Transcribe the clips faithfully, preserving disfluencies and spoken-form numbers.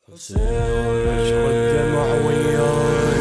عشرة دمع وياك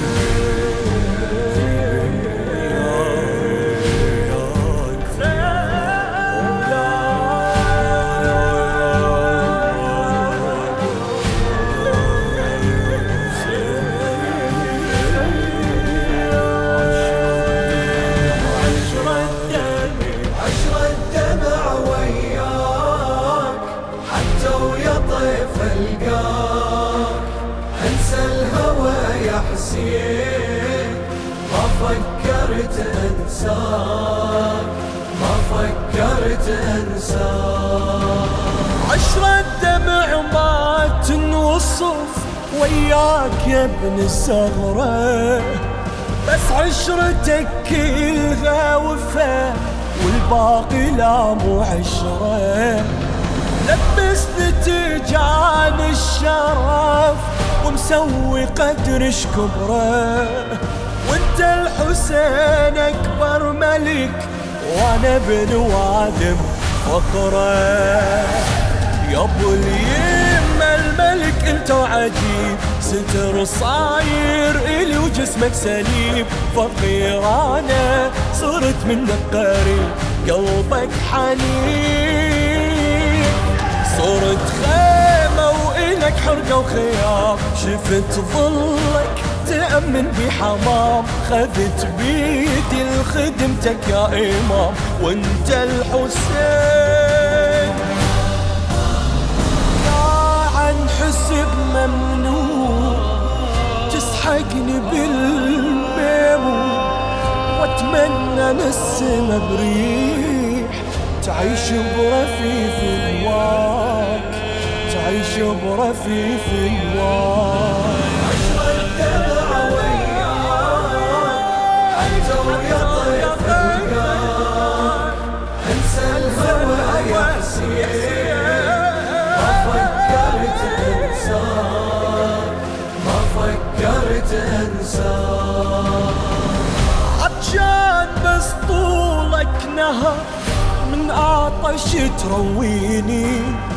ما فكرت انساك ما فكرت انساك عشرة دمع ما تنوصف وياك يا ابن الصغرى، بس عشرتك كلها وفا والباقي لا مو عشرة. لبسني تيجان الشرف ومسوي قدرش كبره، وانت الحسين اكبر ملك وانا ابن وادم فقره. يا ابو اليمه الملك انت عجيب، ستر صاير الي وجسمك سليم، فقير انا صرت منك قريب، قلبك حنين صرت خيمه وإلك حرقه وخيام، شفت ظلك تأمن بحمام، خذت بيدي لخدمتك يا إمام، وانت الحسين عن حسب ممنوع تسحقني بالميمون، واتمنى نسمة بريح تعيش برفيف الواك، تعيش برفيف الواك. عشرة دمع وياك حتى ويطيف القاك، انسى الهوى يا حسين، ما فكرت انساك ما فكرت انساك. عطشان بس طولك نهر من عطش ترويني،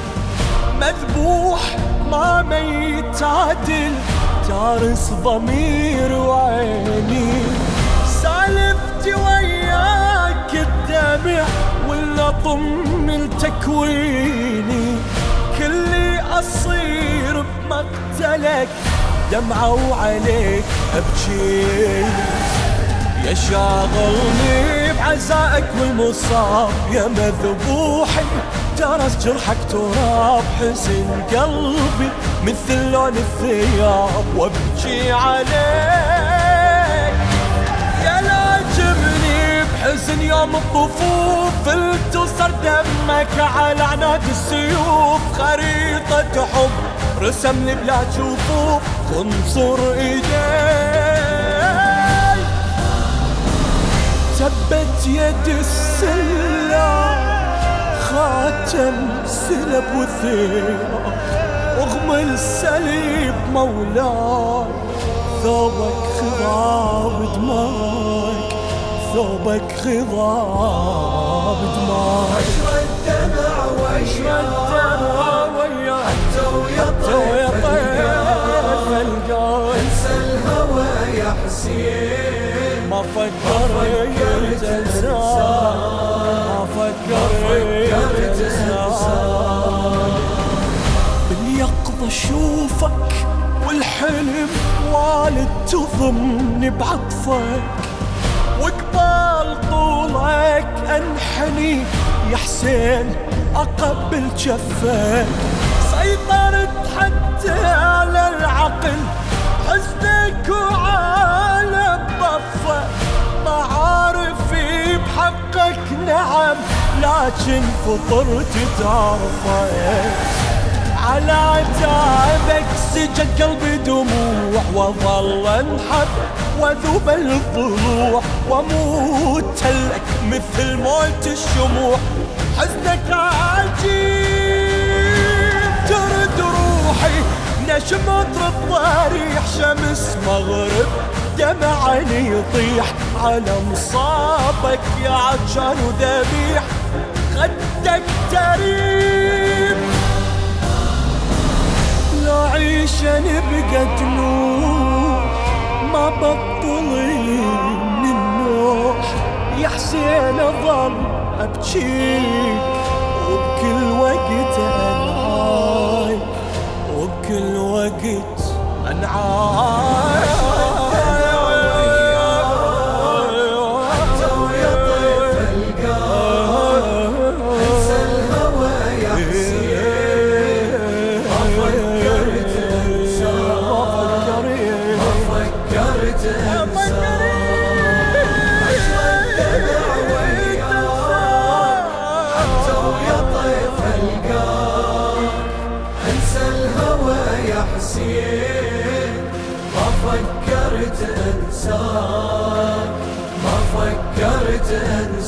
مذبوح ما ميت عدل تارس ضمير وعيني، سالفتي وياك الدمع ولا طم التكويني، كلي أصير بمقتلك دمعة وعليك أبكي، يا شاغلني بعزائك والمصاب، يا مذبوحي درس جرحك تراب، حزن قلبي مثل لون الثياب وابكي عليك، يا لاجمني بحزن يوم الطفوف، التصر دمك على عناد السيوف، خريطة حب رسمني بلا جفوف، خنصر ايديك ثبت يد السلام، خاتم سلب وثيرة اغمى السليب مولاي، ثوبك خضاب دماك ثوبك خضاب دماك. عشرة دمع وياك حتى ويطيف القاك، انسى الهوى يا حسين، ما فكرت انساك ما فكرت انساك. باليقظة اشوفك والحلم والد تضمني بعطفك، وقبال طولك انحني يا حسين اقبل جفك، سيطرت حتى على العقل حزنك وعلى بطفك، معارفي بحقك نعم لكن فطرت تعرفك، على عتابك سجد قلبي دموع، وظل انحب وذوب الضلوع، وموت لك مثل موت الشموع، حزنك عجيب ترد روحي، نجم اطرب ضريح شمس مغرب، دمع عيني يطيح على مصابك يا عطشان وذبيح، خدك تريب عيشة نبقى دنوح ما بطل من النوح يا حسين اظل ابجيك وبكل وقت انعاي وبكل وقت انعاي حتى ويا طيف القلب انسى الهوى يا حسين ما فكرت انساك ما فكرت انساك ما فكرت انساك ما فكرت انساك